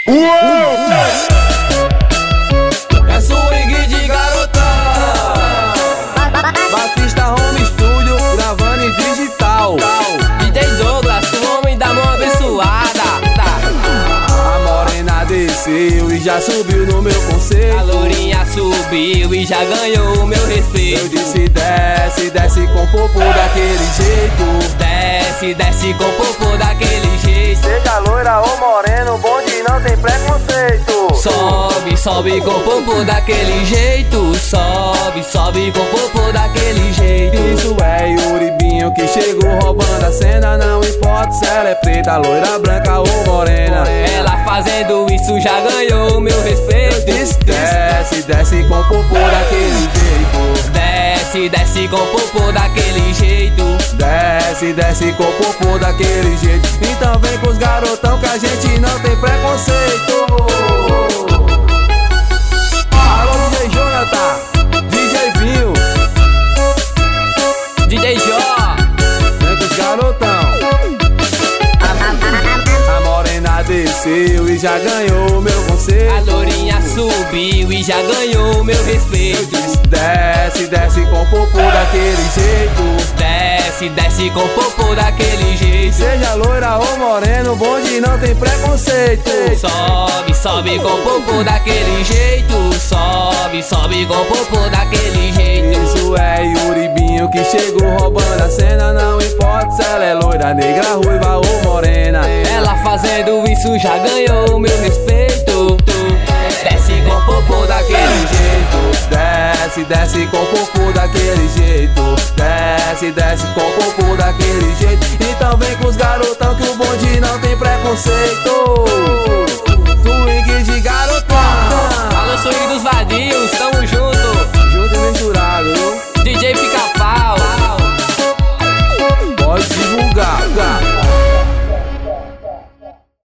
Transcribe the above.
É swing de garotão. Batista Home Studio, gravando em digital. DJ Douglas, o homem da mão abençoada. A morena desceu e já subiu no meu conceito. A lourinha subiu e já ganhou o meu respeito. Eu disse desce, desce com popô daquele jeito. Desce, desce com popô daquele jeito. Seja loira ou moreno, bonde não tem preconceito. Sobe, sobe com popô daquele jeito. Sobe, sobe com popô daquele jeito. Isso é Yuribinho que chegou roubando a cena. Não importa se ela é preta, loira, branca ou morena. Ela fazendo isso já ganhou o meu respeito. Desce, desce com popô daquele jeito. Desce, desce com popô daquele jeito. Desce, desce com popô daquele jeito. Então vem com os garotão que a gente não tem preconceito. Alô, DJ Jonathan, DJ Vinho, DJ Jó, vem com os garotão. A morena desceu e já ganhou o meu conceito. A lourinha subiu e já ganhou o meu respeito. Desce, desce com popô daquele jeito. Desce, desce com popô daquele jeito. Seja loira ou moreno, bonde não tem preconceito. Sobe, sobe com popô daquele jeito. Sobe, sobe com popô daquele jeito. Isso é Yuribinho que chegou roubando a cena. Não importa se ela é loira, negra, ruiva ou morena. Ela fazendo isso já ganhou o meu respeito. Desce com popô daquele jeito. Desce, desce com popô daquele jeito. Desce, desce com popô daquele jeito. Então vem com os garotão que o bonde não tem preconceito.